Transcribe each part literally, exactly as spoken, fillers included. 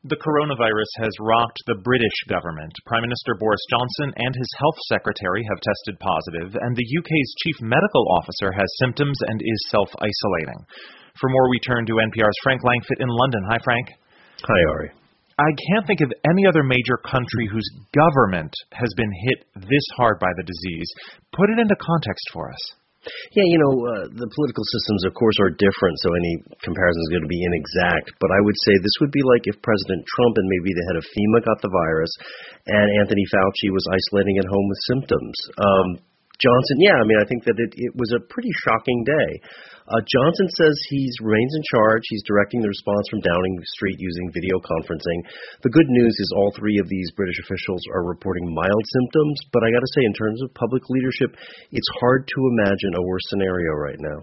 The coronavirus has rocked the British government. Prime Minister Boris Johnson and his health secretary have tested positive, and the U K's chief medical officer has symptoms and is self-isolating. For more, we turn to N P R's Frank Langfitt in London. Hi, Frank. Hi, Ari. I can't think of any other major country whose government has been hit this hard by the disease. Put it into context for us. Yeah, you know, uh, the political systems, of course, are different, so any comparison is going to be inexact. But I would say this would be like if President Trump and maybe the head of FEMA got the virus and Anthony Fauci was isolating at home with symptoms. Um, Johnson, yeah, I mean, I think that it, it was a pretty shocking day. Uh, Johnson says he remains in charge. He's directing the response from Downing Street using video conferencing. The good news is all three of these British officials are reporting mild symptoms, but I got to say, in terms of public leadership, it's hard to imagine a worse scenario right now.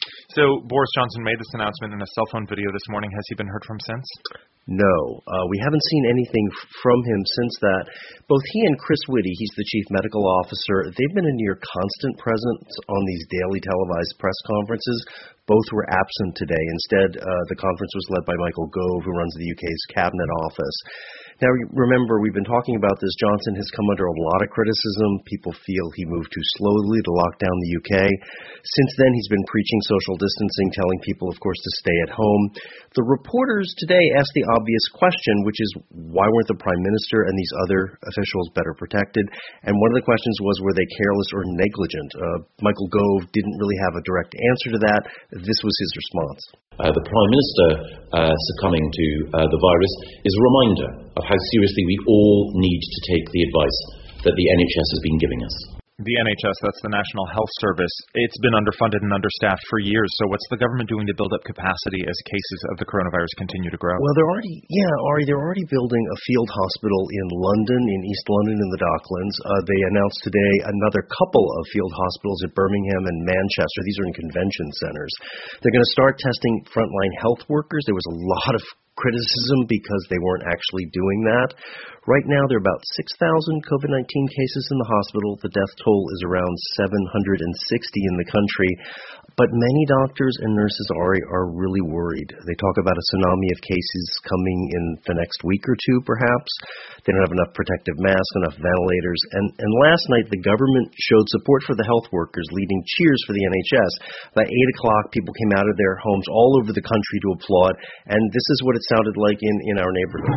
So Boris Johnson made this announcement in a cell phone video this morning. Has he been heard from since? No. Uh, we haven't seen anything f- from him since that. Both he and Chris Whitty, he's the chief medical officer, they've been a near constant presence on these daily televised press conferences. Both were absent today. Instead, uh, the conference was led by Michael Gove, who runs the U K's cabinet office. Now, remember, we've been talking about this. Johnson has come under a lot of criticism. People feel he moved too slowly to lock down the U K. Since then, he's been preaching social distancing, telling people, of course, to stay at home. The reporters today asked the obvious question, which is, why weren't the Prime Minister and these other officials better protected? And one of the questions was, were they careless or negligent? Uh, Michael Gove didn't really have a direct answer to that. This was his response. Uh, the Prime Minister uh, succumbing to uh, the virus is a reminder of how seriously we all need to take the advice that the N H S has been giving us. The N H S, that's the National Health Service, it's been underfunded and understaffed for years. So what's the government doing to build up capacity as cases of the coronavirus continue to grow? Well, they're already, yeah, Ari, they're already building a field hospital in London, in East London, in the Docklands. Uh, they announced today another couple of field hospitals at Birmingham and Manchester. These are in convention centers. They're going to start testing frontline health workers. There was a lot of criticism because they weren't actually doing that. Right now, there are about six thousand COVID nineteen cases in the hospital. The death toll is around seven hundred sixty in the country. But many doctors and nurses, Ari, are really worried. They talk about a tsunami of cases coming in the next week or two, perhaps. They don't have enough protective masks, enough ventilators. And, and last night, the government showed support for the health workers, leading cheers for the N H S. By eight o'clock, people came out of their homes all over the country to applaud. And this is what it sounded like in, in our neighborhood.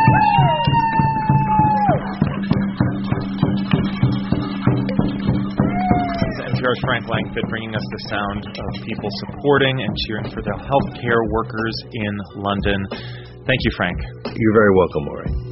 N P R's Frank Langfitt bringing us the sound of people supporting and cheering for the healthcare workers in London. Thank you, Frank. You're very welcome, Maury.